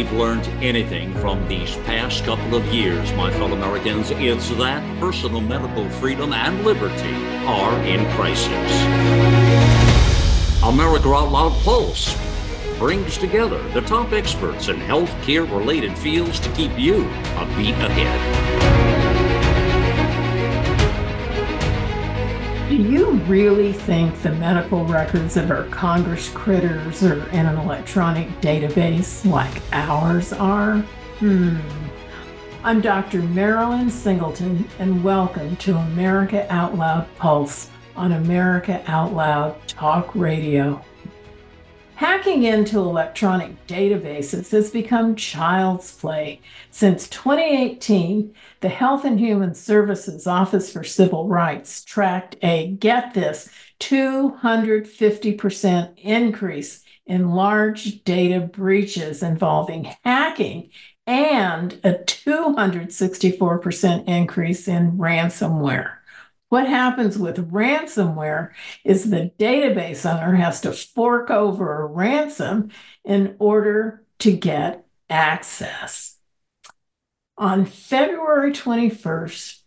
we've learned anything from these past couple of years, my fellow Americans, it's that personal medical freedom and liberty are in crisis. America Out Loud Pulse brings together the top experts in healthcare-related fields to keep you a beat ahead. Do you really think the medical records of our Congress critters are in an electronic database like ours are? I'm Dr. Marilyn Singleton, and welcome to America Out Loud Pulse on America Out Loud Talk Radio. Hacking into electronic databases has become child's play. Since 2018, the Health and Human Services Office for Civil Rights tracked a, get this, 250% increase in large data breaches involving hacking and a 264% increase in ransomware. What happens with ransomware is the database owner has to fork over a ransom in order to get access. On February 21st,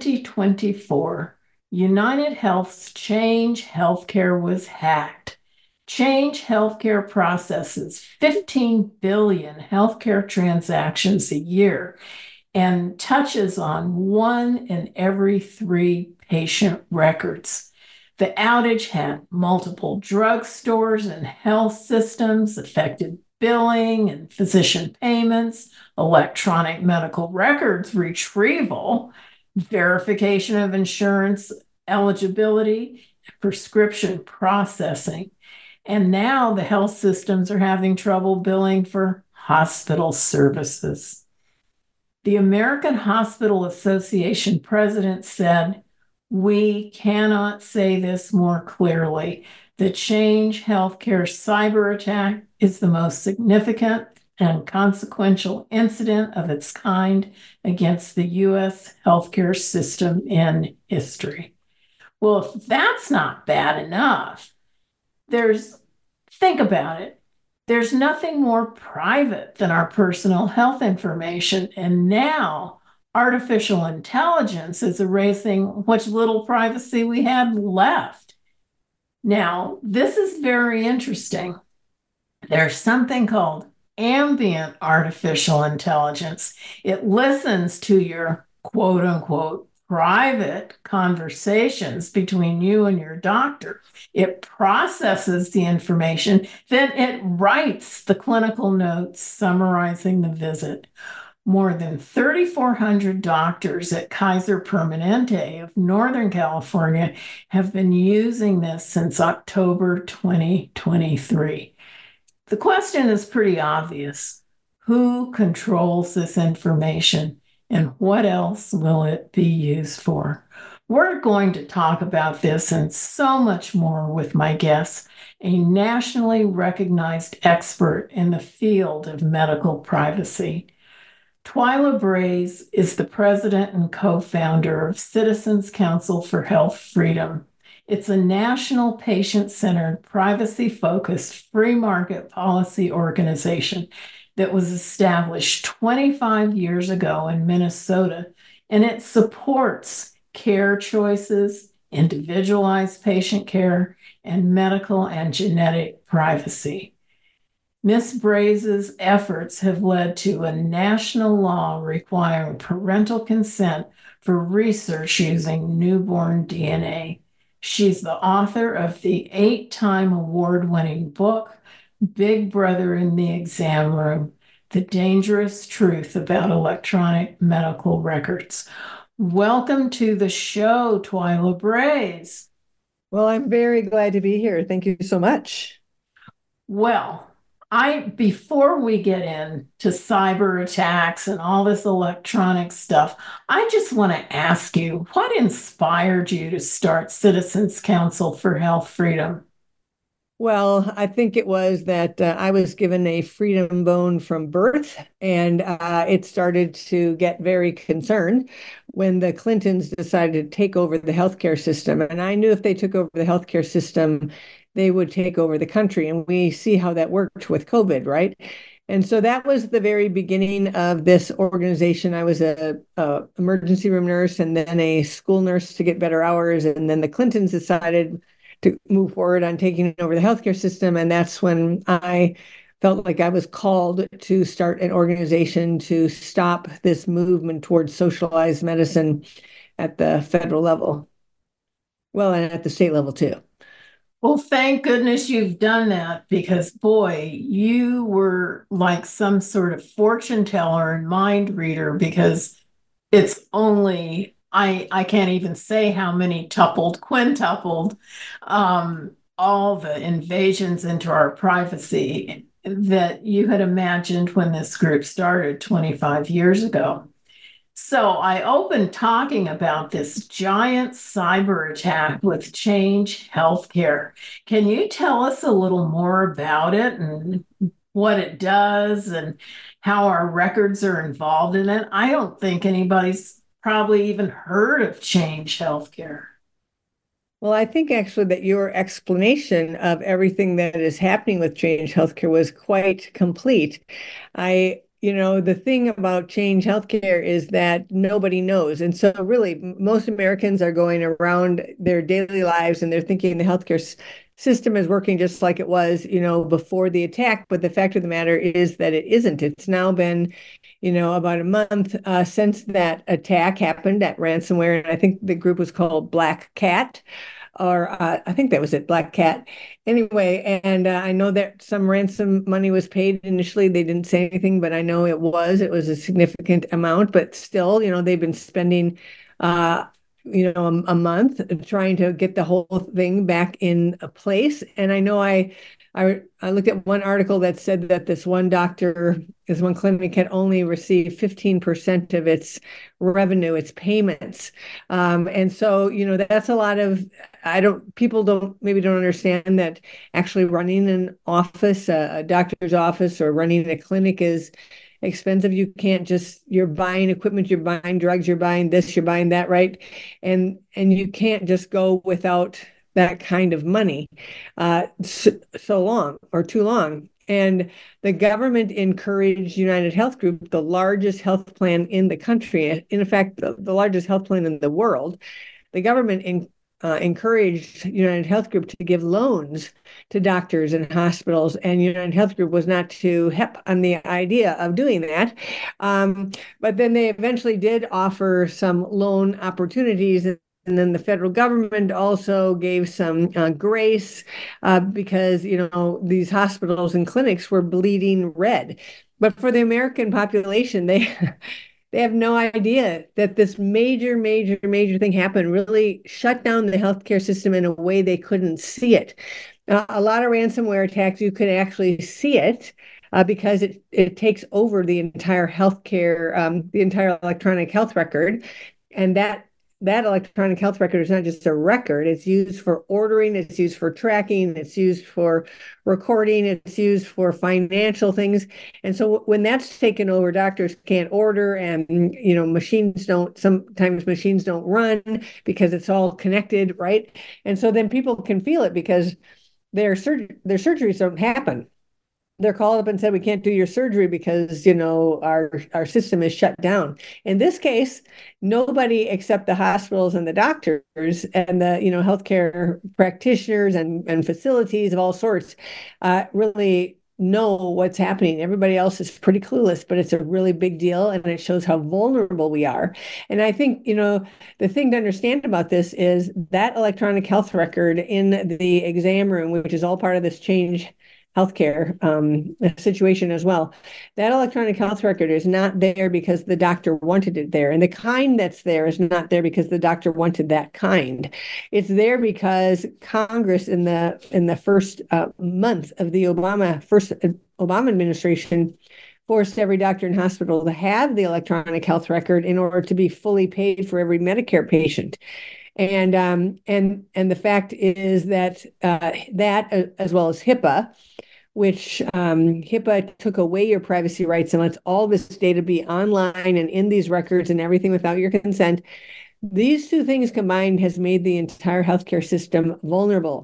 2024, United Health's Change Healthcare was hacked. Change Healthcare processes 15 billion healthcare transactions a year and touches on 1 in every 3 patient records. The outage had multiple drugstores and health systems, affected billing and physician payments, electronic medical records retrieval, verification of insurance eligibility, prescription processing. And now the health systems are having trouble billing for hospital services. The American Hospital Association president said, "We cannot say this more clearly. The Change Healthcare cyber attack is the most significant and consequential incident of its kind against the U.S. healthcare system in history." Well, if that's not bad enough, think about it. There's nothing more private than our personal health information, and now artificial intelligence is erasing what little privacy we had left. Now, this is very interesting. There's something called ambient artificial intelligence. It listens to your quote unquote private conversations between you and your doctor. It processes the information, then it writes the clinical notes summarizing the visit. More than 3,400 doctors at Kaiser Permanente of Northern California have been using this since October 2023. The question is pretty obvious. Who controls this information, and what else will it be used for? We're going to talk about this and so much more with my guest, a nationally recognized expert in the field of medical privacy. Twyla Braze is the president and co-founder of Citizens Council for Health Freedom. It's a national patient-centered, privacy-focused, free market policy organization that was established 25 years ago in Minnesota, and it supports care choices, individualized patient care, and medical and genetic privacy. Ms. Braze's efforts have led to a national law requiring parental consent for research using newborn DNA. She's the author of the 8-time award-winning book, Big Brother in the Exam Room: The Dangerous Truth About Electronic Medical Records. Welcome to the show, Twyla Braze. Well, I'm very glad to be here. Thank you so much. Well, before we get into cyber attacks and all this electronic stuff, I just want to ask you, what inspired you to start Citizens Council for Health Freedom? Well, I think it was that I was given a freedom bone from birth, and it started to get very concerned when the Clintons decided to take over the healthcare system. And I knew if they took over the healthcare system, they would take over the country. And we see how that worked with COVID, right? And so that was the very beginning of this organization. I was a emergency room nurse and then a school nurse to get better hours. And then the Clintons decided to move forward on taking over the healthcare system. And that's when I felt like I was called to start an organization to stop this movement towards socialized medicine at the federal level. Well, and at the state level too. Well, thank goodness you've done that because, boy, you were like some sort of fortune teller and mind reader because it's only, I can't even say how many tupled, quintupled, all the invasions into our privacy that you had imagined when this group started 25 years ago. So I opened talking about this giant cyber attack with Change Healthcare. Can you tell us a little more about it and what it does and how our records are involved in it? I don't think anybody's probably even heard of Change Healthcare. Well, I think actually that your explanation of everything that is happening with Change Healthcare was quite complete. The thing about Change Healthcare is that nobody knows. And so really most Americans are going around their daily lives and they're thinking the healthcare system is working just like it was, before the attack. But the fact of the matter is that it isn't. It's now been about a month since that attack happened, that ransomware. And I think the group was called Black Cat, or I think that was it, Black Cat. Anyway, and I know that some ransom money was paid initially. They didn't say anything, but I know it was a significant amount. But still, they've been spending a month trying to get the whole thing back in place. And I know I looked at one article that said that this one clinic had only received 15% of its revenue, its payments. And so, that's a lot of, people don't understand that actually running an office, a doctor's office, or running a clinic is expensive. You can't you're buying equipment, you're buying drugs, you're buying this, you're buying that, right? And you can't just go without that kind of money so long or too long. And the government encouraged United Health Group, the largest health plan in the country, in fact, the largest health plan in the world. The government encouraged United Health Group to give loans to doctors and hospitals, and United Health Group was not too hip on the idea of doing that. But then they eventually did offer some loan opportunities. And then the federal government also gave some grace because, these hospitals and clinics were bleeding red. But for the American population, they have no idea that this major, major, major thing happened, really shut down the healthcare system in a way they couldn't see it. A lot of ransomware attacks, you could actually see it because it takes over the entire healthcare, the entire electronic health record. And that electronic health record is not just a record. It's used for ordering, it's used for tracking, it's used for recording, it's used for financial things. And so when that's taken over, doctors can't order, and sometimes machines don't run because it's all connected, right? And so then people can feel it because their surgeries don't happen. They're called up and said, we can't do your surgery because, our system is shut down. In this case, nobody except the hospitals and the doctors and the, healthcare practitioners and facilities of all sorts really know what's happening. Everybody else is pretty clueless, but it's a really big deal. And it shows how vulnerable we are. And I think, the thing to understand about this is that electronic health record in the exam room, which is all part of this Change Healthcare situation as well. That electronic health record is not there because the doctor wanted it there. And the kind that's there is not there because the doctor wanted that kind. It's there because Congress in the first month of the Obama administration forced every doctor and hospital to have the electronic health record in order to be fully paid for every Medicare patient. And the fact is that that as well as HIPAA, which HIPAA took away your privacy rights and lets all this data be online and in these records and everything without your consent. These two things combined has made the entire healthcare system vulnerable.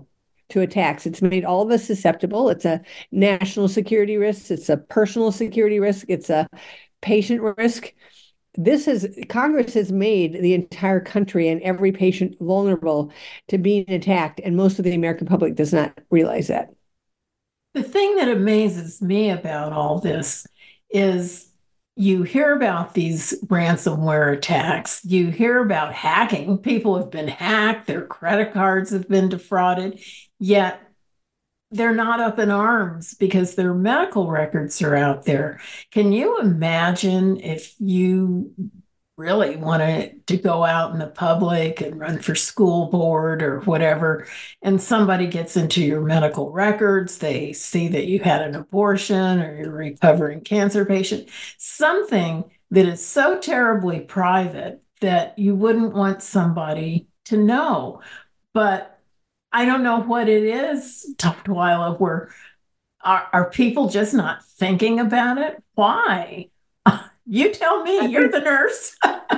to attacks. It's made all of us susceptible. It's a national security risk. It's a personal security risk. It's a patient risk. Congress has made the entire country and every patient vulnerable to being attacked, and most of the American public does not realize that. The thing that amazes me about all this is you hear about these ransomware attacks, you hear about hacking. People have been hacked, their credit cards have been defrauded, yet they're not up in arms because their medical records are out there. Can you imagine if you really wanted to go out in the public and run for school board or whatever, and somebody gets into your medical records, they see that you had an abortion or you're a recovering cancer patient, something that is so terribly private that you wouldn't want somebody to know. But I don't know what it is, Twyla, where are people just not thinking about it? Why? You tell me, you're the nurse.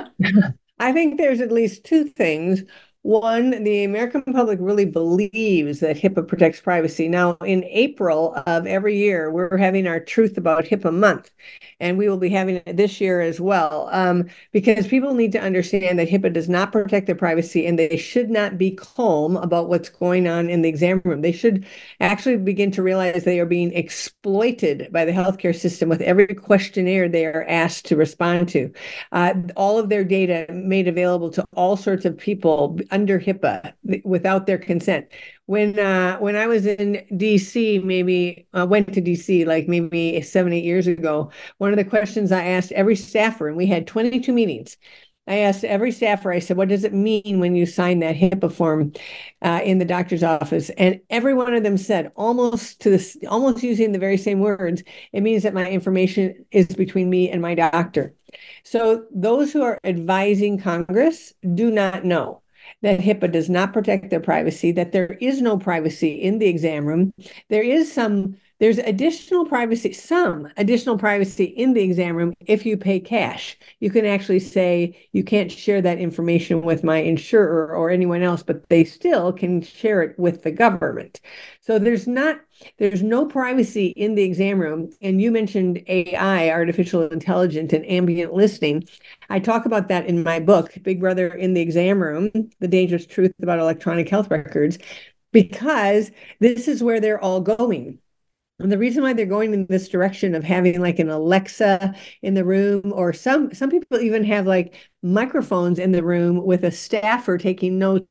I think there's at least two things. One, the American public really believes that HIPAA protects privacy. Now, in April of every year, we're having our Truth About HIPAA month, and we will be having it this year as well, because people need to understand that HIPAA does not protect their privacy, and they should not be calm about what's going on in the exam room. They should actually begin to realize they are being exploited by the healthcare system with every questionnaire they are asked to respond to. All of their data made available to all sorts of people under HIPAA without their consent. When I was in DC, went to DC like maybe 7-8 years ago, one of the questions I asked every staffer, and we had 22 meetings, I asked every staffer, I said, what does it mean when you sign that HIPAA form in the doctor's office? And every one of them said, almost using the very same words, it means that my information is between me and my doctor. So those who are advising Congress do not know that HIPAA does not protect their privacy, that there is no privacy in the exam room. There's additional privacy, some additional privacy in the exam room if you pay cash. You can actually say you can't share that information with my insurer or anyone else, but they still can share it with the government. So there's no privacy in the exam room. And you mentioned AI, artificial intelligence, and ambient listening. I talk about that in my book, Big Brother in the Exam Room, The Dangerous Truth About Electronic Health Records, because this is where they're all going. And the reason why they're going in this direction of having like an Alexa in the room, or some people even have like microphones in the room with a staffer taking notes,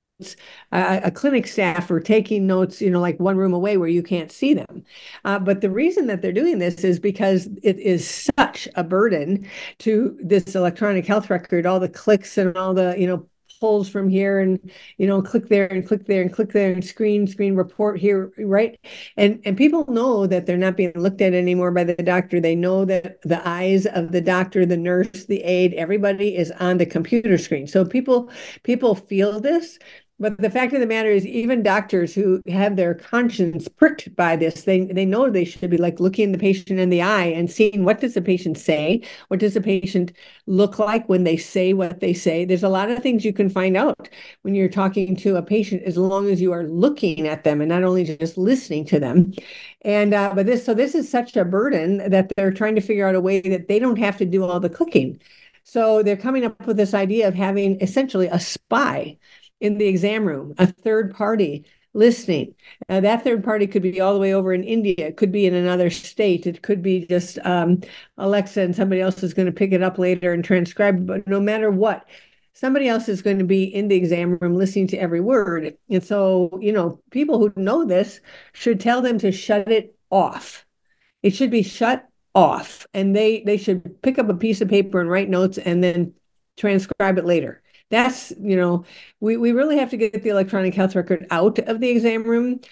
a clinic staffer taking notes, like one room away where you can't see them. But the reason that they're doing this is because it is such a burden to this electronic health record, all the clicks and all the, pulls from here and click there and click there and click there and screen report here, right? And people know that they're not being looked at anymore by the doctor. They know that the eyes of the doctor, the nurse, the aide, everybody is on the computer screen. So people feel this. But the fact of the matter is, even doctors who have their conscience pricked by this, they know they should be like looking the patient in the eye and seeing, what does the patient say? What does the patient look like when they say what they say? There's a lot of things you can find out when you're talking to a patient, as long as you are looking at them and not only just listening to them. And this is such a burden that they're trying to figure out a way that they don't have to do all the clicking. So they're coming up with this idea of having essentially a spy in the exam room, a third party listening. That third party could be all the way over in India. It could be in another state. It could be just Alexa, and somebody else is going to pick it up later and transcribe. But no matter what, somebody else is going to be in the exam room listening to every word. And so, people who know this should tell them to shut it off. It should be shut off. And they should pick up a piece of paper and write notes and then transcribe it later. That's, we really have to get the electronic health record out of the exam room.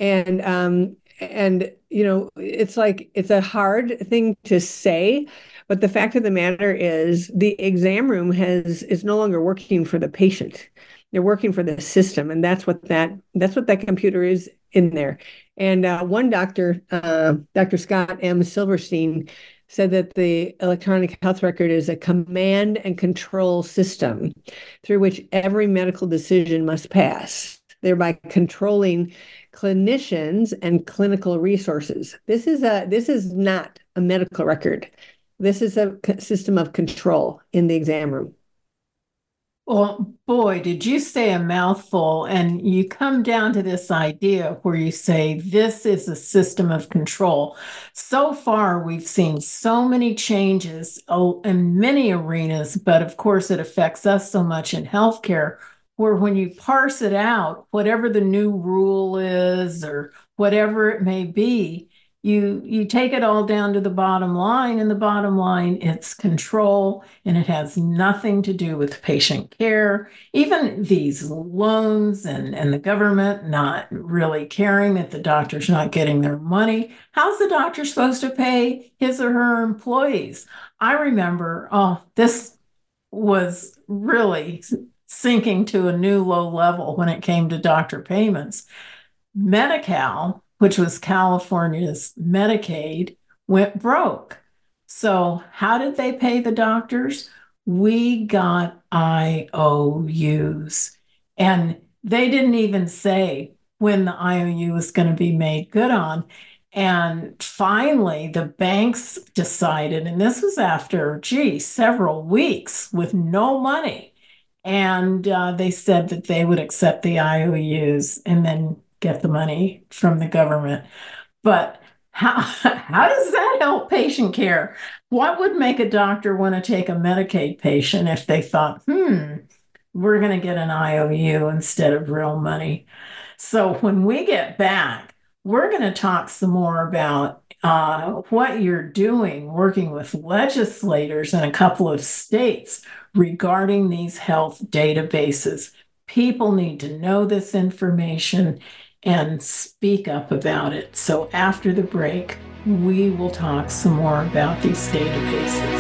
And it's a hard thing to say, but the fact of the matter is the exam room is no longer working for the patient. They're working for the system. And that's what that computer is in there. And one doctor, Dr. Scott M. Silverstein, said that the electronic health record is a command and control system through which every medical decision must pass. thereby controlling clinicians and clinical resources. This is not a medical record. This is a system of control in the exam room. Well, boy, did you say a mouthful, and you come down to this idea where you say this is a system of control. So far, we've seen so many changes in many arenas, but of course, it affects us so much in healthcare, where when you parse it out, whatever the new rule is or whatever it may be, you take it all down to the bottom line, and the bottom line, it's control, and it has nothing to do with patient care. Even these loans and the government not really caring that the doctor's not getting their money. How's the doctor supposed to pay his or her employees? I remember, this was really sinking to a new low level when it came to doctor payments. Medi-Cal, which was California's Medicaid, went broke. So how did they pay the doctors? We got IOUs. And they didn't even say when the IOU was going to be made good on. And finally, the banks decided, and this was after, several weeks with no money. And they said that they would accept the IOUs and then get the money from the government. But how does that help patient care? What would make a doctor want to take a Medicaid patient if they thought, we're going to get an IOU instead of real money? So when we get back, we're going to talk some more about what you're doing working with legislators in a couple of states regarding these health databases. People need to know this information and speak up about it. So after the break, we will talk some more about these databases.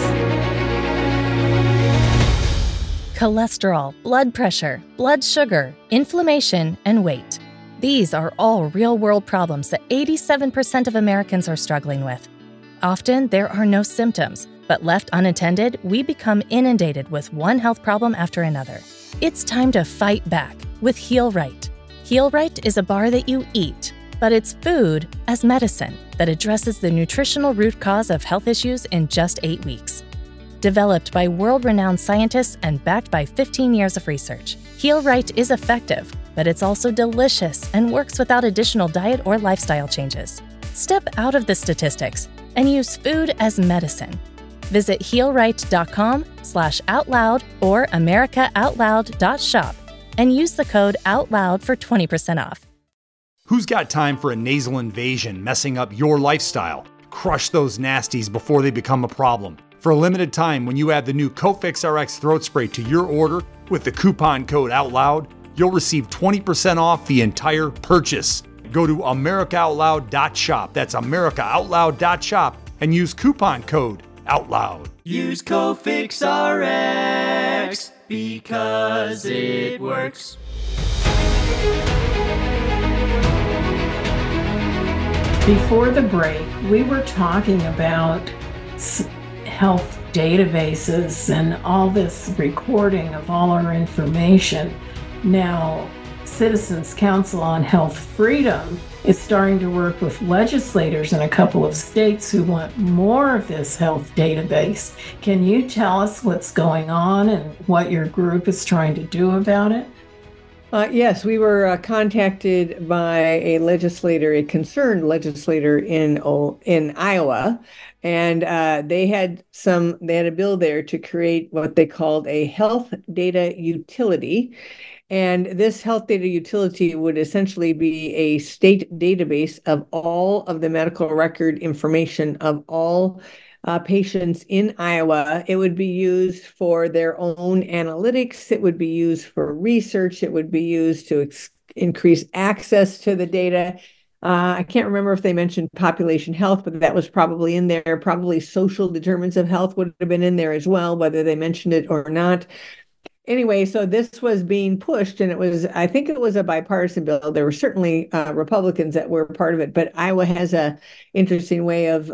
Cholesterol, blood pressure, blood sugar, inflammation, and weight. These are all real-world problems that 87% of Americans are struggling with. Often, there are no symptoms, but left unattended, we become inundated with one health problem after another. It's time to fight back with Heal Right. Heal Right is a bar that you eat, but it's food as medicine that addresses the nutritional root cause of health issues in just 8 weeks. Developed by world-renowned scientists and backed by 15 years of research, Heal Right is effective, but it's also delicious and works without additional diet or lifestyle changes. Step out of the statistics and use food as medicine. Visit healright.com/outloud or americaoutloud.shop and use the code OUTLOUD for 20% off. Who's got time for a nasal invasion messing up your lifestyle? Crush those nasties before they become a problem. For a limited time, when you add the new Cofix RX throat spray to your order with the coupon code OUTLOUD, you'll receive 20% off the entire purchase. Go to americaoutloud.shop. That's americaoutloud.shop and use coupon code OUTLOUD. Use Cofix RX because it works. Before the break, we were talking about health databases and all this recording of all our information. Now, Citizens Council on Health Freedom is starting to work with legislators in a couple of states who want more of this health database. Can you tell us what's going on and what your group is trying to do about it? Yes, we were contacted by a concerned legislator in Iowa, and they had a bill there to create what they called a health data utility. And this health data utility would essentially be a state database of all of the medical record information of all patients in Iowa. It would be used for their own analytics. It would be used for research. It would be used to increase access to the data. I can't remember if they mentioned population health, but that was probably in there. Probably social determinants of health would have been in there as well, whether they mentioned it or not. Anyway, so this was being pushed, and I think it was a bipartisan bill. There were certainly Republicans that were part of it, but Iowa has a interesting way of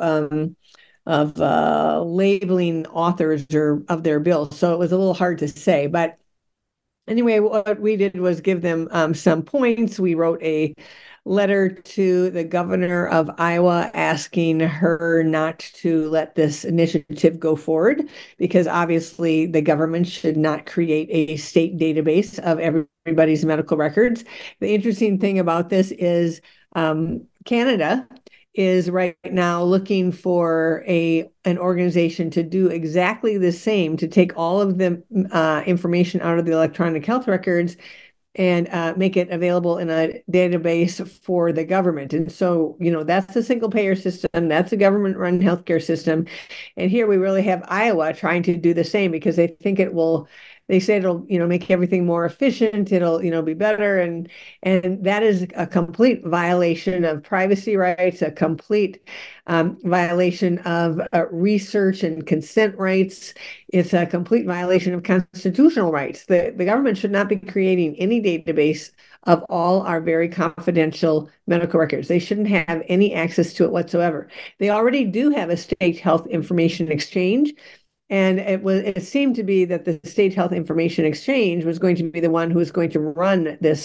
labeling authors of their bill. So it was a little hard to say, but Anyway, what we did was give them some points. We wrote a letter to the governor of Iowa asking her not to let this initiative go forward, because obviously the government should not create a state database of everybody's medical records. The interesting thing about this is Canada is right now looking for an organization to do exactly the same, to take all of the information out of the electronic health records and make it available in a database for the government. And so, that's a single payer system. That's a government run healthcare system. And here we really have Iowa trying to do the same because they think they say it'll, make everything more efficient. It'll, be better. And that is a complete violation of privacy rights, a complete violation of research and consent rights. It's a complete violation of constitutional rights. The government should not be creating any database of all our very confidential medical records. They shouldn't have any access to it whatsoever. They already do have a state health information exchange. And it seemed to be that the State Health Information Exchange was going to be the one who was going to run this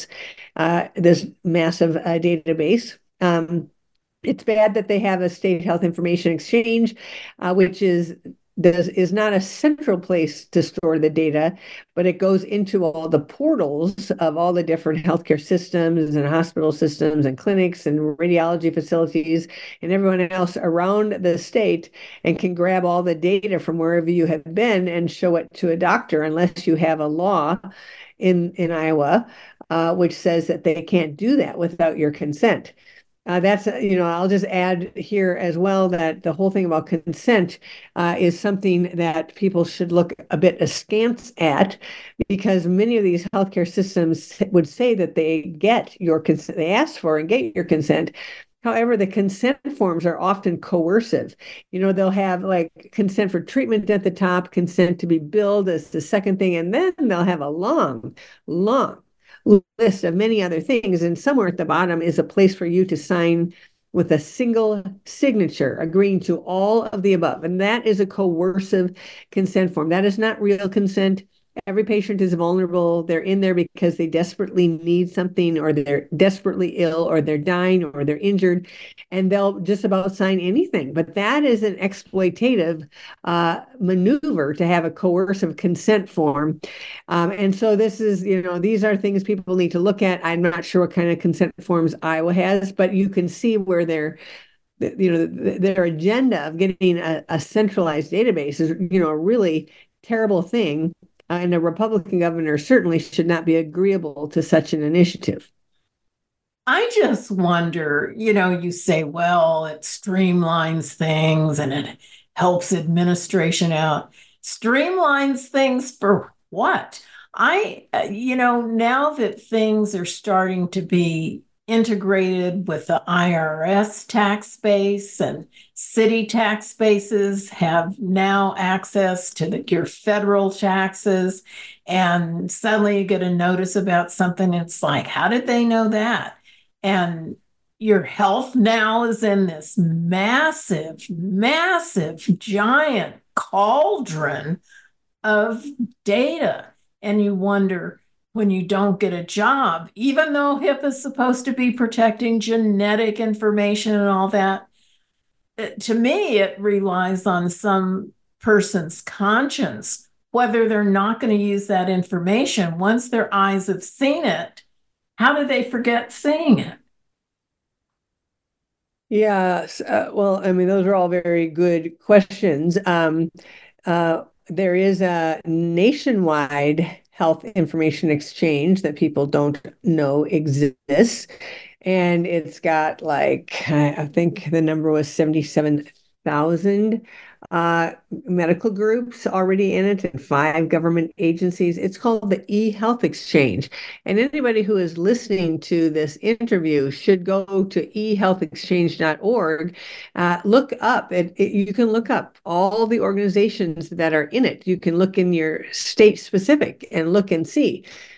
massive database. It's bad that they have a State Health Information Exchange, which is not a central place to store the data, but it goes into all the portals of all the different healthcare systems and hospital systems and clinics and radiology facilities and everyone else around the state, and can grab all the data from wherever you have been and show it to a doctor, unless you have a law in Iowa which says that they can't do that without your consent. I'll just add here as well that the whole thing about consent is something that people should look a bit askance at, because many of these healthcare systems would say that they get your consent, they ask for and get your consent. However, the consent forms are often coercive. They'll have like consent for treatment at the top, consent to be billed as the second thing, and then they'll have a long list of many other things, and somewhere at the bottom is a place for you to sign with a single signature agreeing to all of the above, and that is a coercive consent form. That is not real consent. Every patient is vulnerable. They're in there because they desperately need something, or they're desperately ill, or they're dying, or they're injured, and they'll just about sign anything. But that is an exploitative maneuver to have a coercive consent form. And so this is, these are things people need to look at. I'm not sure what kind of consent forms Iowa has, but you can see where their agenda of getting a centralized database is, a really terrible thing. And a Republican governor certainly should not be agreeable to such an initiative. I just wonder, you say, well, it streamlines things and it helps administration out. Streamlines things for what? Now that things are starting to be integrated with the IRS tax base, and city tax bases have now access to your federal taxes, and suddenly you get a notice about something. It's like, how did they know that? And your health now is in this massive, giant cauldron of data. And you wonder, when you don't get a job, even though HIPAA is supposed to be protecting genetic information and all that, to me, it relies on some person's conscience, whether they're not going to use that information. Once their eyes have seen it, how do they forget seeing it? Yes. Well, I mean, those are all very good questions. There is a nationwide health information exchange that people don't know exists. And it's got I think the number was 77,000 medical groups already in it, and 5 government agencies. It's called the eHealth Exchange. And anybody who is listening to this interview should go to ehealthexchange.org. Look up, you can look up all the organizations that are in it. You can look in your state specific and look and see.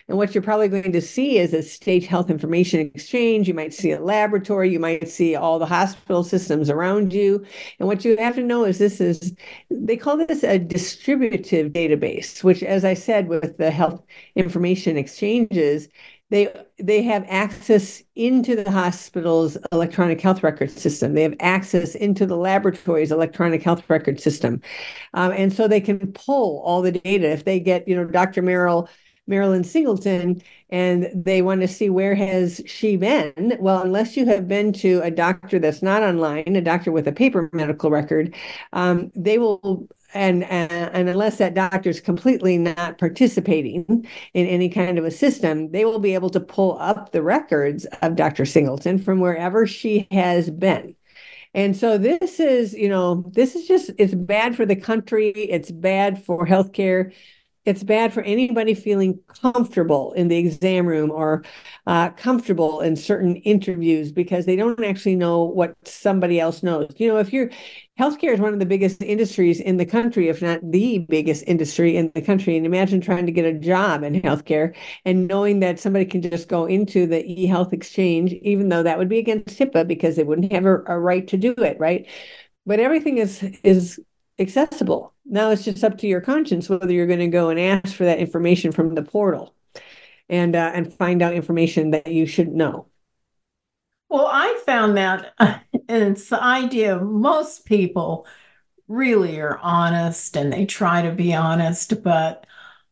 And what you're probably going to see is a state health information exchange. You might see a laboratory. You might see all the hospital systems around you. And what you have to know is they call this a distributive database, which, as I said, with the health information exchanges, they have access into the hospital's electronic health record system. They have access into the laboratory's electronic health record system. And so they can pull all the data. If they get, Dr. Marilyn Singleton, and they want to see where has she been. Well, unless you have been to a doctor that's not online, a doctor with a paper medical record, they will, and unless that doctor is completely not participating in any kind of a system, they will be able to pull up the records of Dr. Singleton from wherever she has been. And so this is just, it's bad for the country. It's bad for healthcare. It's bad for anybody feeling comfortable in the exam room or comfortable in certain interviews because they don't actually know what somebody else knows. Healthcare is one of the biggest industries in the country, if not the biggest industry in the country. And imagine trying to get a job in healthcare and knowing that somebody can just go into the eHealth exchange, even though that would be against HIPAA because they wouldn't have a right to do it, right? But everything is accessible. Now it's just up to your conscience whether you're going to go and ask for that information from the portal and find out information that you should know. Well, I found that it's the idea of most people really are honest and they try to be honest, but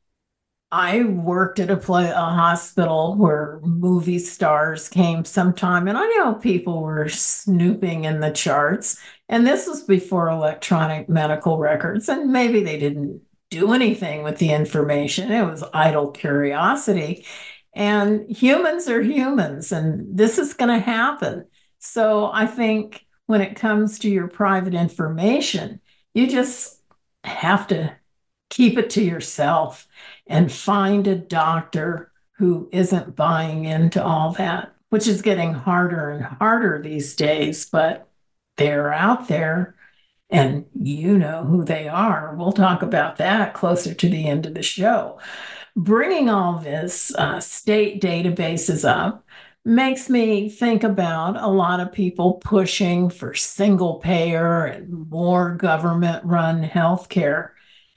I worked at a hospital where movie stars came sometime, and I know people were snooping in the charts. And this was before electronic medical records, and maybe they didn't do anything with the information. It was idle curiosity. And humans are humans, and this is going to happen. So I think when it comes to your private information, you just have to keep it to yourself and find a doctor who isn't buying into all that, which is getting harder and harder these days, but they're out there and you know who they are. We'll talk about that closer to the end of the show. Bringing all this state databases up makes me think about a lot of people pushing for single payer and more government run healthcare.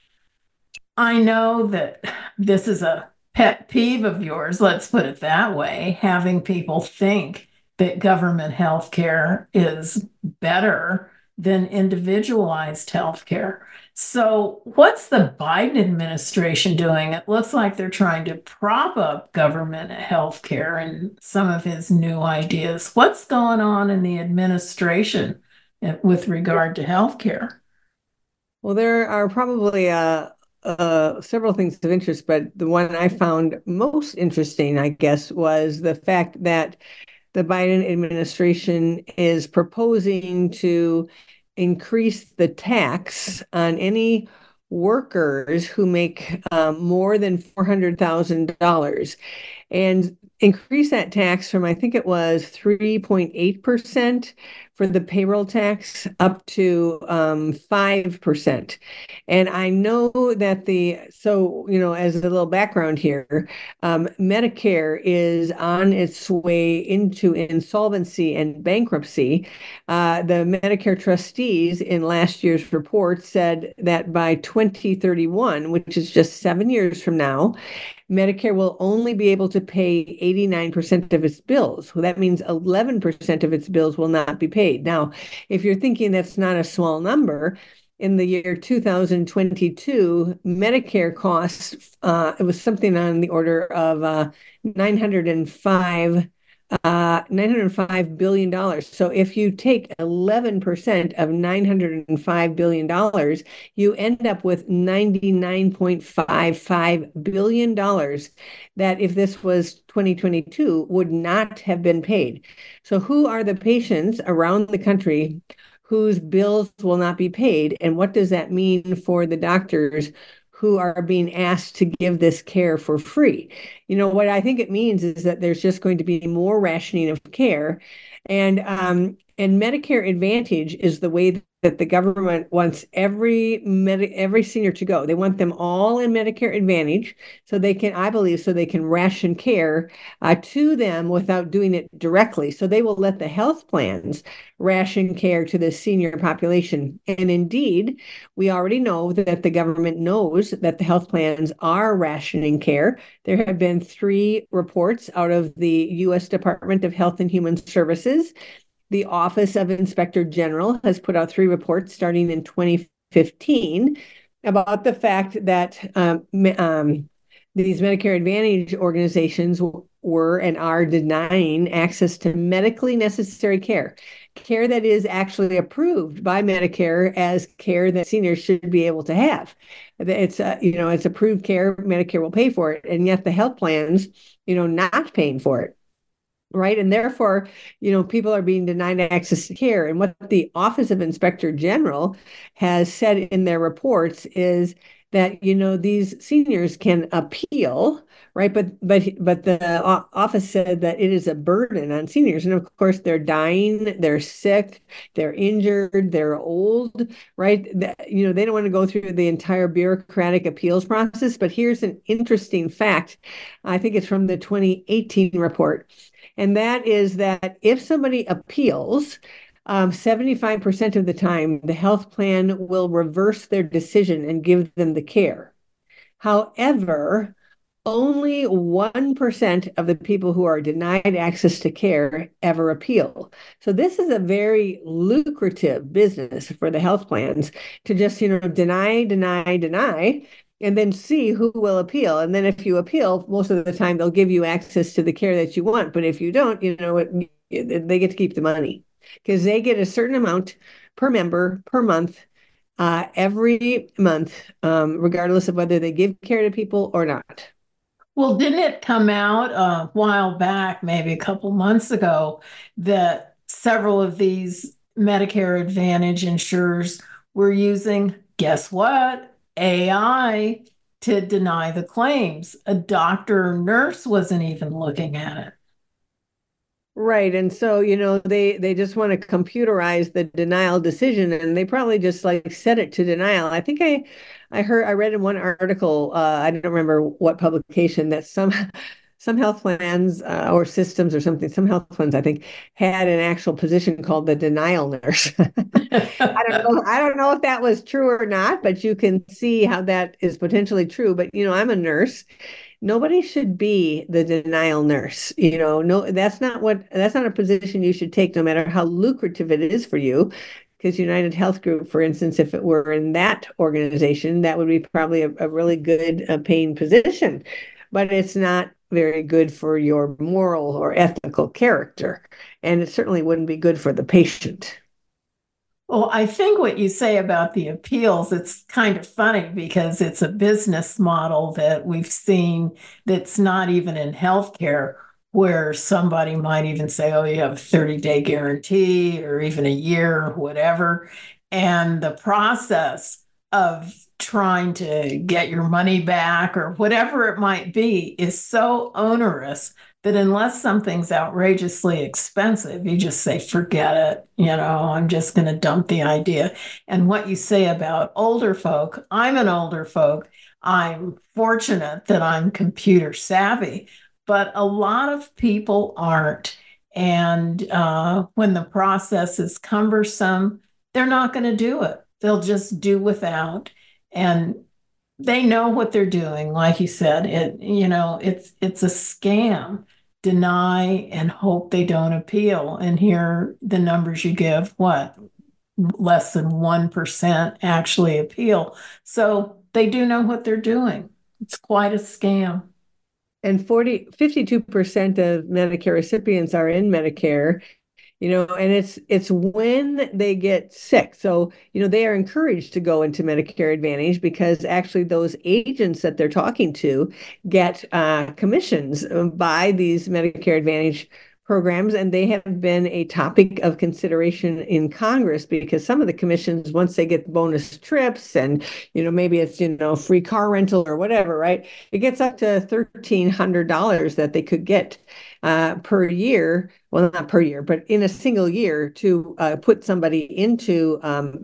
I know that this is a pet peeve of yours, let's put it that way, having people think that government healthcare is better than individualized healthcare. So, what's the Biden administration doing? It looks like they're trying to prop up government healthcare and some of his new ideas. What's going on in the administration with regard to healthcare? Well, there are probably several things of interest, but the one I found most interesting, I guess, was the fact that the Biden administration is proposing to increase the tax on any workers who make more than $400,000 and increase that tax from, I think it was 3.8% for the payroll tax up to 5%. And I know that as a little background here, Medicare is on its way into insolvency and bankruptcy. The Medicare trustees in last year's report said that by 2031, which is just 7 years from now, Medicare will only be able to pay 89% of its bills. Well, that means 11% of its bills will not be paid. Now, if you're thinking that's not a small number, in the year 2022, Medicare costs, it was something on the order of $905 billion. So if you take 11% of $905 billion, you end up with $99.55 billion that, if this was 2022, would not have been paid. So who are the patients around the country whose bills will not be paid? And what does that mean for the doctors who are being asked to give this care for free? What I think it means is that there's just going to be more rationing of care. And And Medicare Advantage is the way that the government wants every senior to go. They want them all in Medicare Advantage so they can, I believe, so they can ration care to them without doing it directly. So they will let the health plans ration care to the senior population. And indeed, we already know that the government knows that the health plans are rationing care. There have been 3 reports out of the U.S. Department of Health and Human Services. The Office of Inspector General has put out 3 reports starting in 2015 about the fact that these Medicare Advantage organizations were and are denying access to medically necessary care that is actually approved by Medicare as care that seniors should be able to have. It's approved care, Medicare will pay for it, and yet the health plans, not paying for it. Right. And therefore, people are being denied access to care. And what the Office of Inspector General has said in their reports is that, these seniors can appeal, right? But the office said that it is a burden on seniors. And of course, they're dying, they're sick, they're injured, they're old, right? They don't want to go through the entire bureaucratic appeals process. But here's an interesting fact. I think it's from the 2018 report. And that is that if somebody appeals, 75% of the time, the health plan will reverse their decision and give them the care. However, only 1% of the people who are denied access to care ever appeal. So this is a very lucrative business for the health plans to just, deny, and then see who will appeal. And then if you appeal, most of the time they'll give you access to the care that you want. But if you don't, they get to keep the money because they get a certain amount per member per month, every month, regardless of whether they give care to people or not. Well, didn't it come out a while back, maybe a couple months ago, that several of these Medicare Advantage insurers were using, guess what? AI to deny the claims. A doctor or nurse wasn't even looking at it. Right. And so, they just want to computerize the denial decision, and they probably just set it to denial. I think I read in one article, I don't remember what publication, that some health plans or systems or something, some health plans, I think, had an actual position called the denial nurse. I don't know if that was true or not, but you can see how that is potentially true. But, I'm a nurse. Nobody should be the denial nurse. No, that's not a position you should take, no matter how lucrative it is for you. Because United Health Group, for instance, if it were in that organization, that would be probably a really good paying position. But it's not very good for your moral or ethical character. And it certainly wouldn't be good for the patient. Well, I think what you say about the appeals, it's kind of funny because it's a business model that we've seen that's not even in healthcare, where somebody might even say, oh, you have a 30-day guarantee or even a year or whatever. And the process of trying to get your money back or whatever it might be is so onerous that unless something's outrageously expensive, you just say, forget it. I'm just going to dump the idea. And what you say about older folk, I'm an older folk. I'm fortunate that I'm computer savvy, but a lot of people aren't. And when the process is cumbersome, they're not going to do it. They'll just do without. And they know what they're doing. Like you said, it's a scam. Deny and hope they don't appeal. And here the numbers you give, less than 1% actually appeal. So they do know what they're doing. It's quite a scam. And 52% of Medicare recipients are in Medicare. And it's when they get sick. So, they are encouraged to go into Medicare Advantage because actually those agents that they're talking to get commissions by these Medicare Advantage programs, and they have been a topic of consideration in Congress because some of the commissions, once they get bonus trips and, maybe it's, free car rental or whatever, right? It gets up to $1,300 that they could get per year. Well, not per year, but in a single year to put somebody into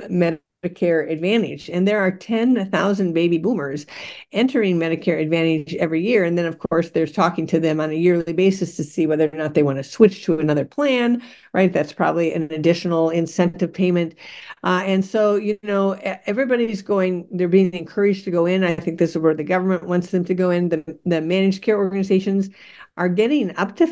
Medicare Advantage. And there are 10,000 baby boomers entering Medicare Advantage every year. And then, of course, there's talking to them on a yearly basis to see whether or not they want to switch to another plan, right? That's probably an additional incentive payment. And so, everybody's they're being encouraged to go in. I think this is where the government wants them to go in. The managed care organizations are getting up to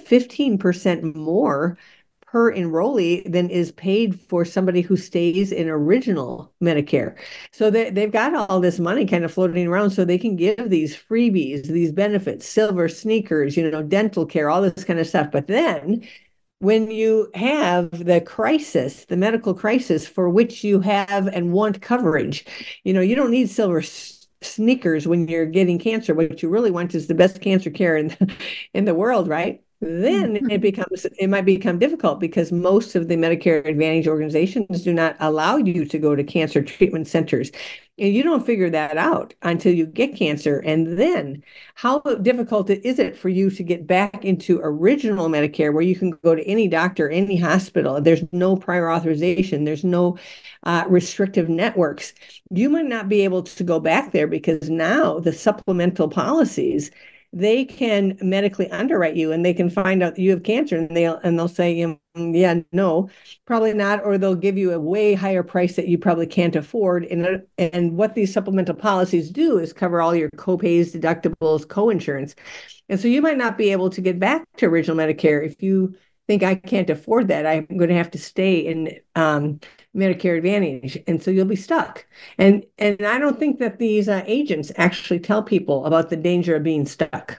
15% more per enrollee than is paid for somebody who stays in original Medicare. So they've got all this money kind of floating around so they can give these freebies, these benefits, silver sneakers, dental care, all this kind of stuff. But then when you have the crisis, the medical crisis for which you have and want coverage, you don't need silver sneakers when you're getting cancer. What you really want is the best cancer care in the world, right? Then it might become difficult because most of the Medicare Advantage organizations do not allow you to go to cancer treatment centers. And you don't figure that out until you get cancer. And then how difficult is it for you to get back into original Medicare where you can go to any doctor, any hospital? There's no prior authorization. There's no restrictive networks. You might not be able to go back there because now the supplemental policies, they can medically underwrite you and they can find out that you have cancer and they'll say, yeah, no, probably not. Or they'll give you a way higher price that you probably can't afford. And what these supplemental policies do is cover all your co-pays, deductibles, co-insurance. And so you might not be able to get back to original Medicare if you think I can't afford that. I'm going to have to stay in Medicare Advantage. And so you'll be stuck. And I don't think that these agents actually tell people about the danger of being stuck.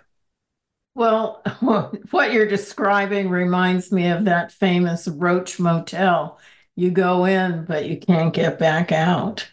Well, what you're describing reminds me of that famous Roach Motel. You go in, but you can't get back out.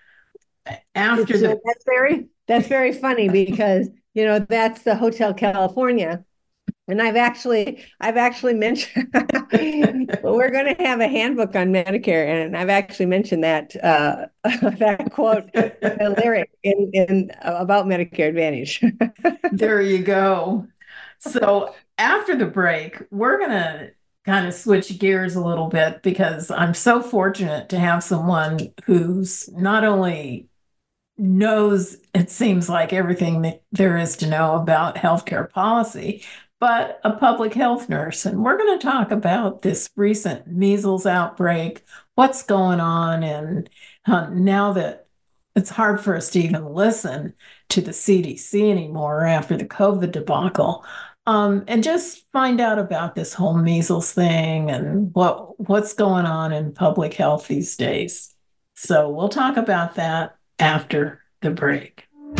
That's very funny because, that's the Hotel California. And I've actually mentioned we're going to have a handbook on Medicare, and I've actually mentioned that that quote, the lyric in about Medicare Advantage. There you go. So after the break, we're going to kind of switch gears a little bit because I'm so fortunate to have someone who's not only knows, it seems like, everything that there is to know about healthcare policy, but a public health nurse. And we're going to talk about this recent measles outbreak, what's going on, and now that it's hard for us to even listen to the CDC anymore after the COVID debacle, and just find out about this whole measles thing and what's going on in public health these days. So we'll talk about that after the break.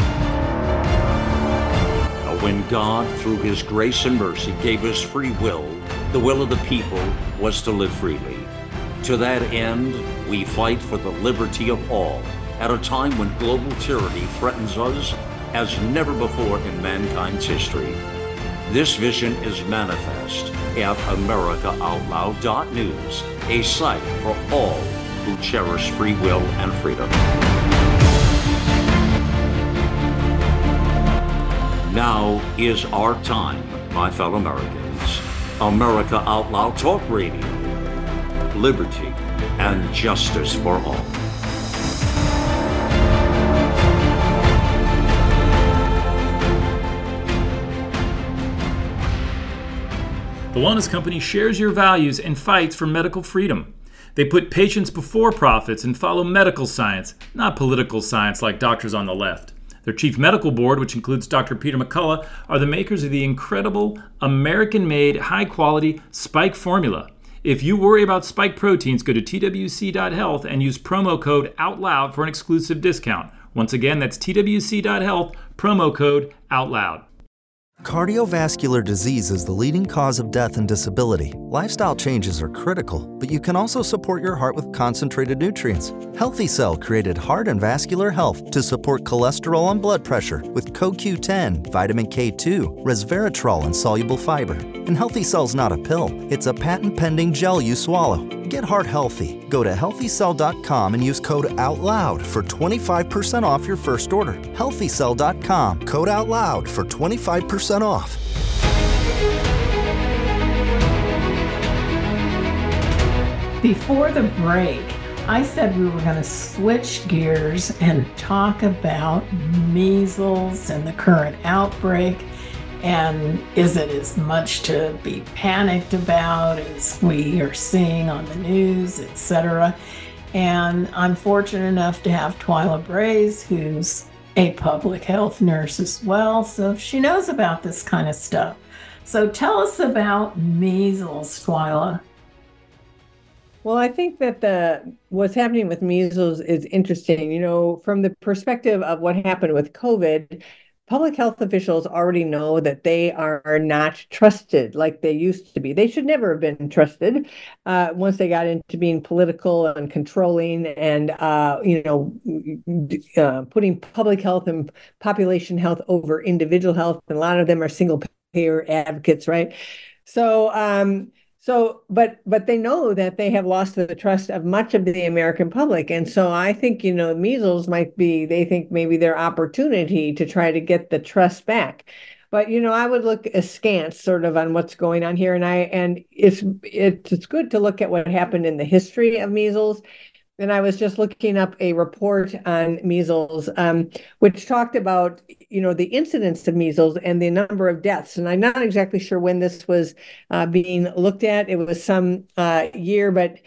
When God, through his grace and mercy, gave us free will, the will of the people was to live freely. To that end, we fight for the liberty of all at a time when global tyranny threatens us as never before in mankind's history. This vision is manifest at AmericaOutloud.news, a site for all who cherish free will and freedom. Now is our time, my fellow Americans. America Out Loud Talk Radio. Liberty and justice for all. The Wellness Company shares your values and fights for medical freedom. They put patients before profits and follow medical science, not political science like doctors on the left. Their chief medical board, which includes Dr. Peter McCullough, are the makers of the incredible American-made, high-quality Spike formula. If you worry about Spike proteins, go to twc.health and use promo code OUTLOUD for an exclusive discount. Once again, that's twc.health, promo code OUTLOUD. Cardiovascular disease is the leading cause of death and disability. Lifestyle changes are critical, but you can also support your heart with concentrated nutrients. Healthy Cell created Heart and Vascular Health to support cholesterol and blood pressure with CoQ10, vitamin K2, resveratrol, and soluble fiber. And Healthy Cell's not a pill, it's a patent-pending gel you swallow. Get heart healthy. Go to healthycell.com and use code OUTLOUD for 25% off your first order. Healthycell.com, code OUTLOUD for 25% off. Before the break, I said we were going to switch gears and talk about measles and the current outbreak. And is it as much to be panicked about as we are seeing on the news, etc.? And I'm fortunate enough to have Twyla Braze, who's a public health nurse as well, so she knows about this kind of stuff. So tell us about measles, Twyla. Well, I think that what's happening with measles is interesting. You know, from the perspective of what happened with COVID, public health officials already know that they are not trusted like they used to be. They should never have been trusted once they got into being political and controlling and, putting public health and population health over individual health. And a lot of them are single payer advocates, right? But they know that they have lost the trust of much of the American public. And so I think, measles might be, they think maybe their opportunity to try to get the trust back. But, I would look askance sort of on what's going on here. And it's good to look at what happened in the history of measles. And I was just looking up a report on measles, which talked about, the incidence of measles and the number of deaths. And I'm not exactly sure when this was being looked at. It was some year, but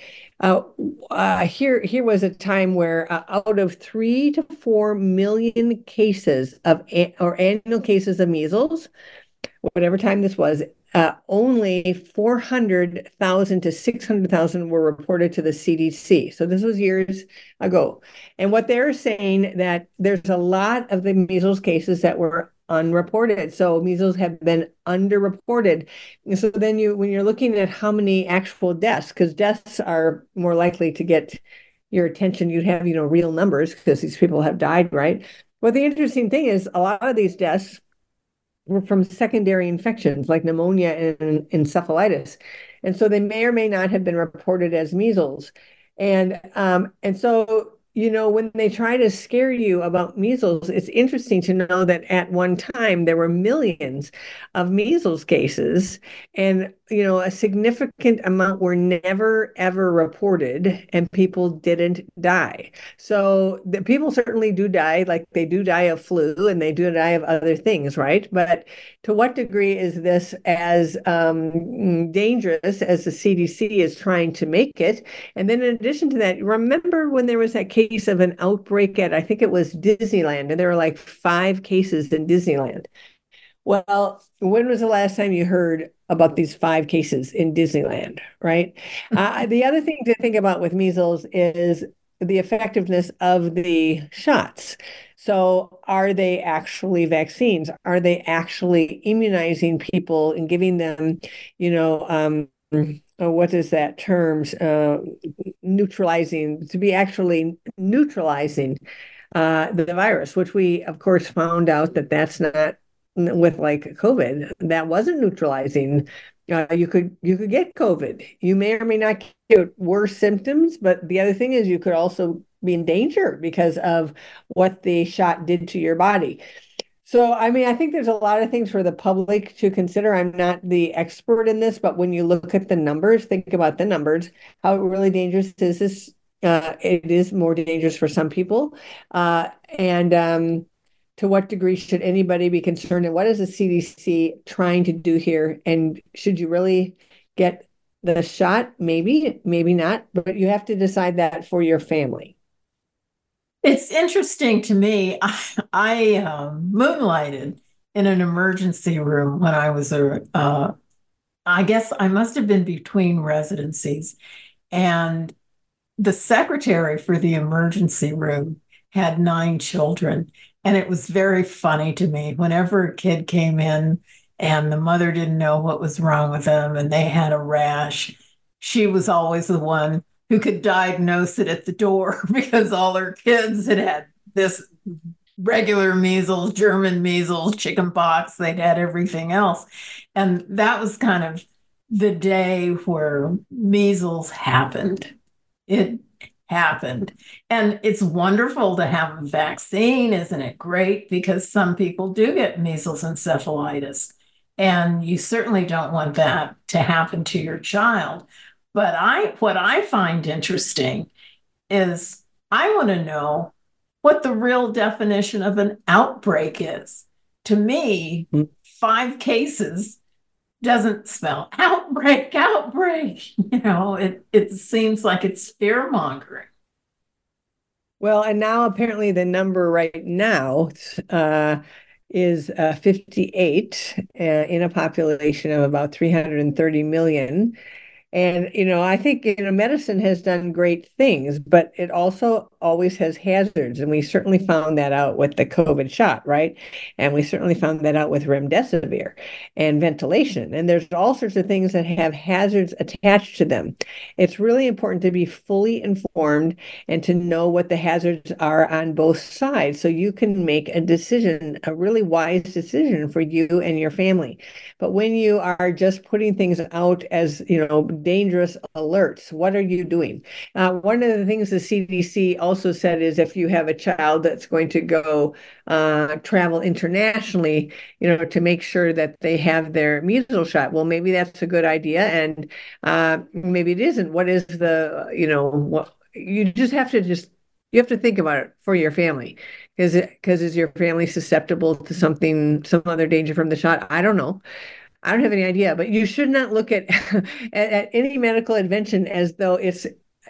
here was a time where out of 3 to 4 million cases or annual cases of measles, whatever time this was, only 400,000 to 600,000 were reported to the CDC. So this was years ago. And what they're saying that there's a lot of the measles cases that were unreported. So measles have been underreported. And so then when you're looking at how many actual deaths, because deaths are more likely to get your attention, you'd have, real numbers because these people have died, right? Well, the interesting thing is a lot of these deaths were from secondary infections like pneumonia and encephalitis. And so they may or may not have been reported as measles. And so, when they try to scare you about measles, it's interesting to know that at one time there were millions of measles cases and, a significant amount were never, ever reported and people didn't die. So the people certainly do die, like they do die of flu and they do die of other things, right? But to what degree is this as dangerous as the CDC is trying to make it? And then in addition to that, remember when there was that case of an outbreak at, I think it was Disneyland, and there were like 5 cases in Disneyland. Well, when was the last time you heard about these 5 cases in Disneyland, right? The other thing to think about with measles is the effectiveness of the shots. So are they actually vaccines? Are they actually immunizing people and giving them, what is that terms? Neutralizing, to be actually neutralizing the virus, which we, of course, found out that that's not with like COVID, that wasn't neutralizing. You could get COVID. You may or may not get worse symptoms, but the other thing is you could also be in danger because of what the shot did to your body. So, I think there's a lot of things for the public to consider. I'm not the expert in this, but when you look at the numbers, think about the numbers. How really dangerous is this? It is more dangerous for some people. To what degree should anybody be concerned? And what is the CDC trying to do here? And should you really get the shot? Maybe, maybe not, but you have to decide that for your family. It's interesting to me. I moonlighted in an emergency room when I was I guess I must have been between residencies. And the secretary for the emergency room had 9 children. And it was very funny to me. Whenever a kid came in, and the mother didn't know what was wrong with them, and they had a rash. She was always the one who could diagnose it at the door because all her kids had had this regular measles, German measles, chicken pox. They'd had everything else. And that was kind of the day where measles happened. It happened. And it's wonderful to have a vaccine, isn't it great? Because some people do get measles encephalitis. And you certainly don't want that to happen to your child. But what I find interesting is I want to know what the real definition of an outbreak is. To me, 5 cases doesn't spell outbreak, outbreak. It seems like it's fear mongering. Well, and now apparently the number right now is 58 in a population of about 330 million. And, I think, medicine has done great things, but it also always has hazards. And we certainly found that out with the COVID shot, right? And we certainly found that out with remdesivir and ventilation. And there's all sorts of things that have hazards attached to them. It's really important to be fully informed and to know what the hazards are on both sides so you can make a decision, a really wise decision for you and your family. But when you are just putting things out as, dangerous alerts, what are you doing? One of the things the CDC also said is if you have a child that's going to go travel internationally, to make sure that they have their measles shot. Well, maybe that's a good idea, and maybe it isn't. What is what you just have to you have to think about it for your family. Because is your family susceptible to some other danger from the shot? I don't know. I don't have any idea, but you should not look at any medical intervention as though it's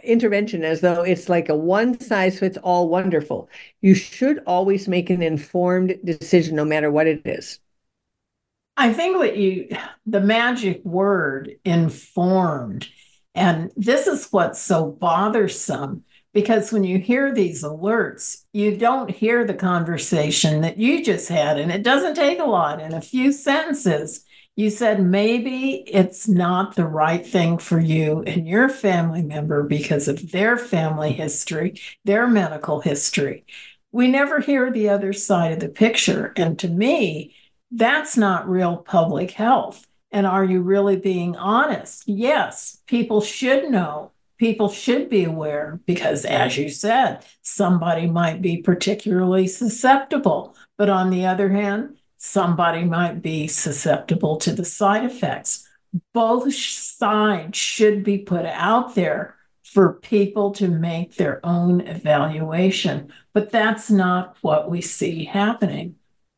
like a one size fits all wonderful. You should always make an informed decision no matter what it is. I think the magic word, informed, and this is what's so bothersome. Because when you hear these alerts, you don't hear the conversation that you just had. And it doesn't take a lot. In a few sentences, you said maybe it's not the right thing for you and your family member because of their family history, their medical history. We never hear the other side of the picture. And to me, that's not real public health. And are you really being honest? Yes, people should know. People should be aware because, as you said, somebody might be particularly susceptible. But on the other hand, somebody might be susceptible to the side effects. Both sides should be put out there for people to make their own evaluation. But that's not what we see happening.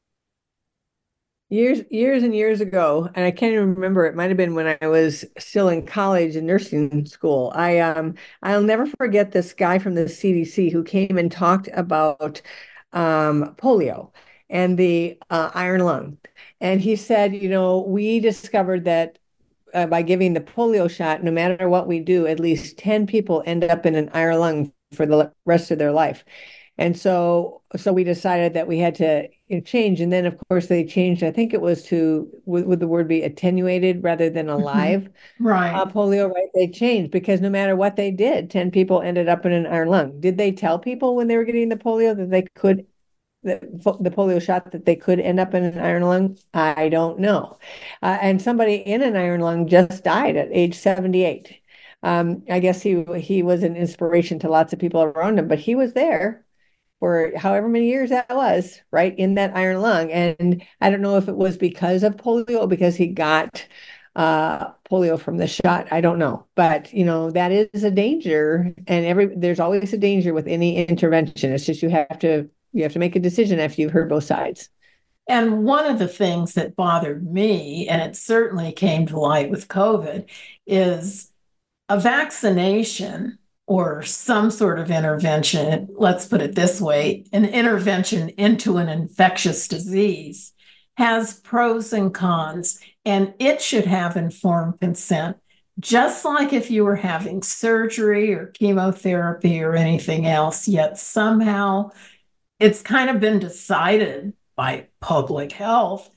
Years and years ago, and I can't even remember, it might have been when I was still in college and nursing school. I'll never forget this guy from the CDC who came and talked about polio and the iron lung. And he said, we discovered that by giving the polio shot, no matter what we do, at least 10 people end up in an iron lung for the rest of their life. And so we decided that we had to change. And then, of course, they changed. I think it was would the word be attenuated rather than alive? Right. Polio, right? They changed because no matter what they did, 10 people ended up in an iron lung. Did they tell people when they were getting the polio that they could, the polio shot, that they could end up in an iron lung? I don't know. And somebody in an iron lung just died at age 78. I guess he was an inspiration to lots of people around him, but he was there for however many years that was, right, in that iron lung. And I don't know if it was because of polio or because he got polio from the shot. I don't know. But, that is a danger. And there's always a danger with any intervention. It's just you have to make a decision after you've heard both sides. And one of the things that bothered me, and it certainly came to light with COVID, is a vaccination or some sort of intervention, let's put it this way, an intervention into an infectious disease has pros and cons, and it should have informed consent, just like if you were having surgery or chemotherapy or anything else, yet somehow it's kind of been decided by public health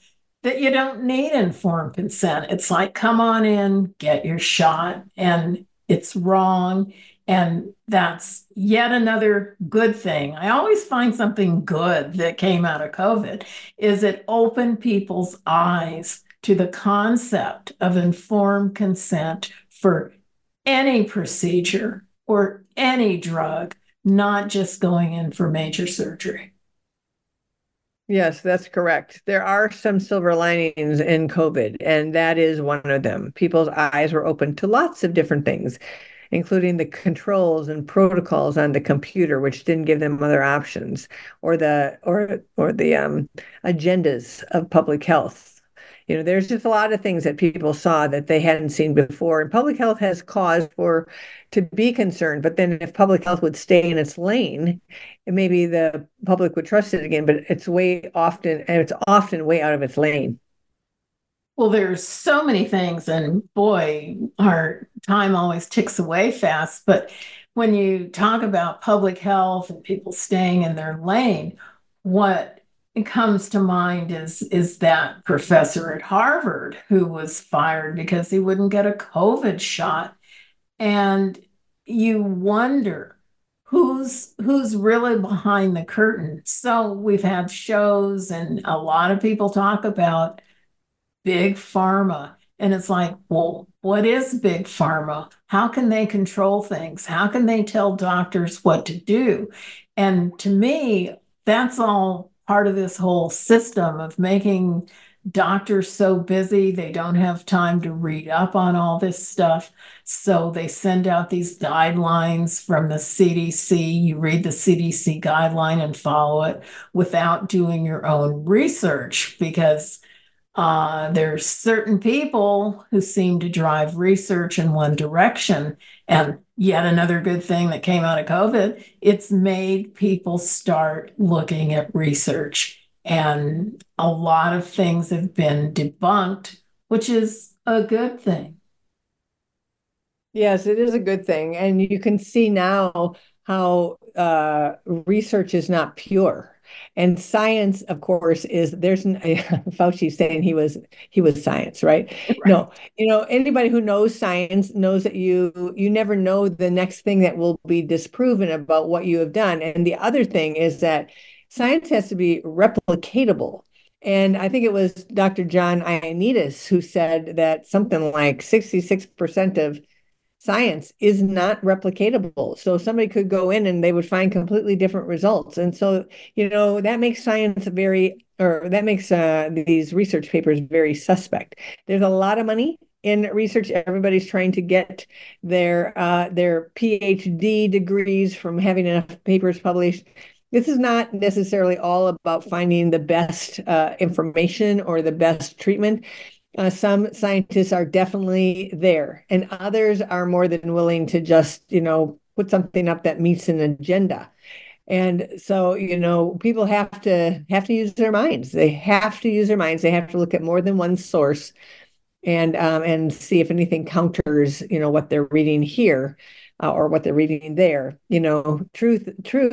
that you don't need informed consent. It's like, come on in, get your shot, and it's wrong. And that's yet another good thing. I always find something good that came out of COVID is it opened people's eyes to the concept of informed consent for any procedure or any drug, not just going in for major surgery. Yes, that's correct. There are some silver linings in COVID, and that is one of them. People's eyes were open to lots of different things, including the controls and protocols on the computer, which didn't give them other options, or the agendas of public health. There's just a lot of things that people saw that they hadn't seen before, and public health has cause to be concerned. But then, if public health would stay in its lane, maybe the public would trust it again. But it's often way out of its lane. Well, there's so many things, and boy, our time always ticks away fast. But when you talk about public health and people staying in their lane, what comes to mind is that professor at Harvard who was fired because he wouldn't get a COVID shot. And you wonder who's really behind the curtain. So we've had shows, and a lot of people talk about big pharma. And it's like, well, what is big pharma? How can they control things? How can they tell doctors what to do? And to me, that's all part of this whole system of making doctors so busy they don't have time to read up on all this stuff. So they send out these guidelines from the CDC. You read the CDC guideline and follow it without doing your own research, because there's certain people who seem to drive research in one direction. And yet another good thing that came out of COVID, it's made people start looking at research. And a lot of things have been debunked, which is a good thing. Yes, it is a good thing. And you can see now how research is not pure. And science, of course, Fauci saying he was science, right? No, anybody who knows science knows that you never know the next thing that will be disproven about what you have done. And the other thing is that science has to be replicatable. And I think it was Dr. John Ioannidis who said that something like 66% of science is not replicatable. So somebody could go in and they would find completely different results. And so, that makes these research papers very suspect. There's a lot of money in research. Everybody's trying to get their PhD degrees from having enough papers published. This is not necessarily all about finding the best information or the best treatment. Some scientists are definitely there, and others are more than willing to just, put something up that meets an agenda. And so, people have to use their minds. They have to use their minds. They have to look at more than one source and see if anything counters, what they're reading here or what they're reading there. Truth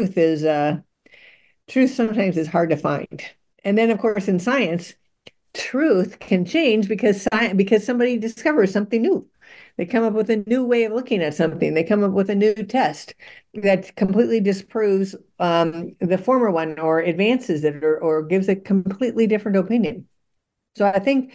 sometimes is hard to find. And then, of course, in science, truth can change because somebody discovers something new. They come up with a new way of looking at something. They come up with a new test that completely disproves the former one or advances it or gives a completely different opinion. So I think,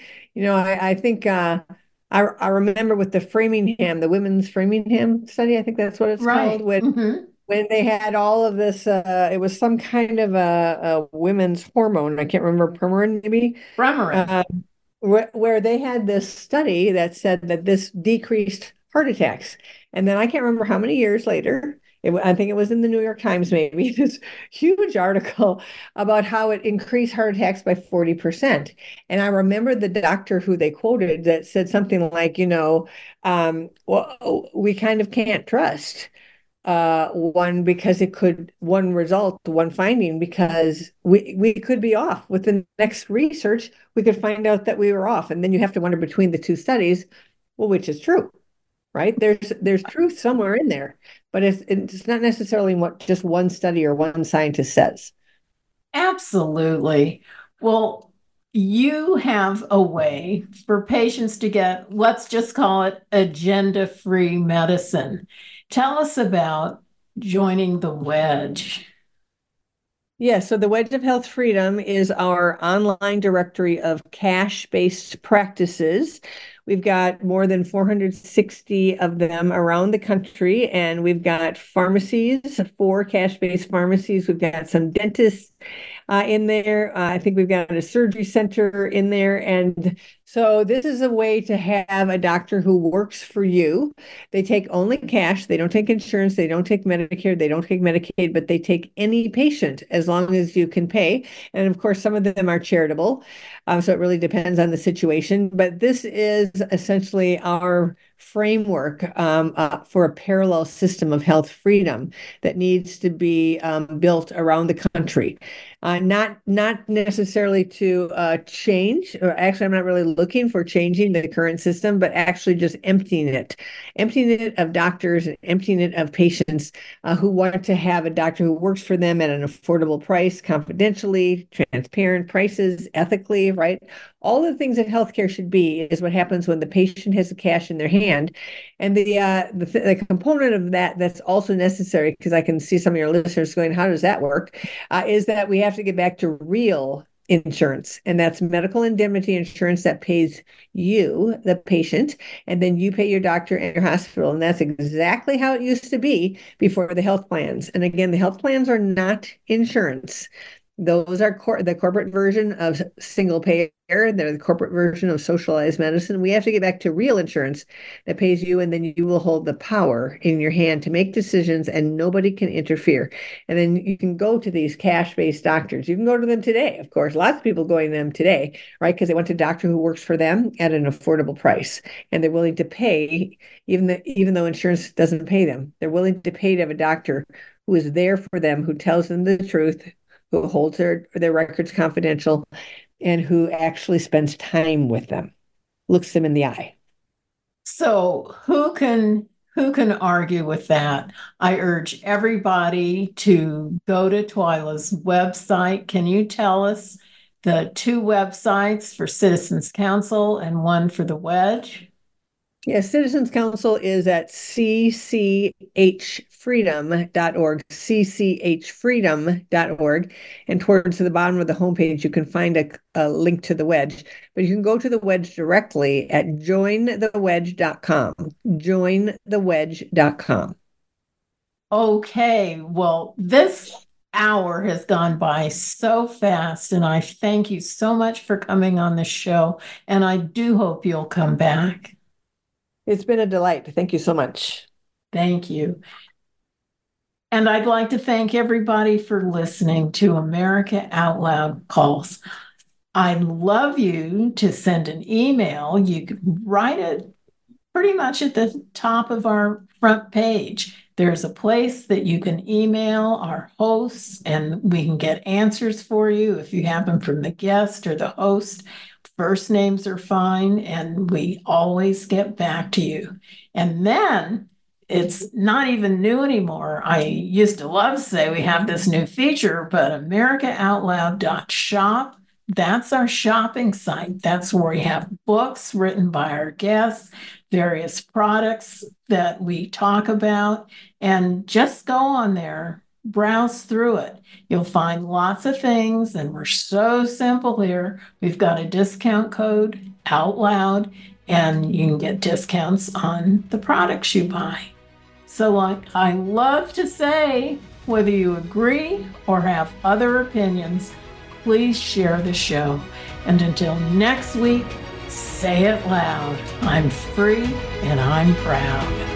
I remember with the women's Framingham study, I think that's what it's Right. called, when they had all of this, it was some kind of a women's hormone. I can't remember, Premarin maybe? Premarin. Where they had this study that said that this decreased heart attacks. And then I can't remember how many years later, I think it was in the New York Times maybe, this huge article about how it increased heart attacks by 40%. And I remember the doctor who they quoted that said something like, well, we kind of can't trust one finding, because we could be off. With the next research, we could find out that we were off. And then you have to wonder between the two studies, well, which is true, right? There's truth somewhere in there, but it's not necessarily what just one study or one scientist says. Absolutely. Well, you have a way for patients to get, let's just call it agenda-free medicine. Tell us about joining the Wedge. Yeah, so the Wedge of Health Freedom is our online directory of cash-based practices. We've got more than 460 of them around the country, and we've got pharmacies, 4 cash-based pharmacies. We've got some dentists in there. I think we've got a surgery center in there. And so this is a way to have a doctor who works for you. They take only cash. They don't take insurance. They don't take Medicare. They don't take Medicaid, but they take any patient as long as you can pay. And of course, some of them are charitable. So it really depends on the situation. But this is essentially our framework for a parallel system of health freedom that needs to be built around the country. Not necessarily to change, or actually I'm not really looking for changing the current system, but actually just emptying it of doctors and emptying it of patients who want to have a doctor who works for them at an affordable price, confidentially, transparent prices, ethically, right? All the things that healthcare should be is what happens when the patient has the cash in their hand. And the component of that that's also necessary, because I can see some of your listeners going, how does that work? Is that we have to get back to real insurance, and that's medical indemnity insurance that pays you, the patient, and then you pay your doctor and your hospital. And that's exactly how it used to be before the health plans. And again, the health plans are not insurance. Those are the corporate version of single payer. They're the corporate version of socialized medicine. We have to get back to real insurance that pays you, and then you will hold the power in your hand to make decisions, and nobody can interfere. And then you can go to these cash-based doctors. You can go to them today, of course. Lots of people going to them today, right? Because they want a doctor who works for them at an affordable price, and they're willing to pay, even though insurance doesn't pay them. They're willing to pay to have a doctor who is there for them, who tells them the truth, who holds their records confidential, and who actually spends time with them, looks them in the eye. So who can argue with that? I urge everybody to go to Twyla's website. Can you tell us the 2 websites for Citizens Council and one for the Wedge? Yes, Citizens Council is at cchfreedom.org, cchfreedom.org. And towards the bottom of the homepage, you can find a link to the Wedge. But you can go to the Wedge directly at jointhewedge.com, jointhewedge.com. Okay, well, this hour has gone by so fast, and I thank you so much for coming on the show, and I do hope you'll come back. It's been a delight. Thank you so much. Thank you. And I'd like to thank everybody for listening to America Out Loud Calls. I'd love you to send an email. You can write it pretty much at the top of our front page. There's a place that you can email our hosts, and we can get answers for you if you have them from the guest or the host. First names are fine, and we always get back to you. And then it's not even new anymore. I used to love to say we have this new feature, but AmericaOutloud.shop, that's our shopping site. That's where we have books written by our guests, various products that we talk about, and just go on there. Browse through it. You'll find lots of things, and we're so simple here. We've got a discount code, OUTLOUD, and you can get discounts on the products you buy. So like I love to say, whether you agree or have other opinions, please share the show. And until next week, say it loud. I'm free and I'm proud.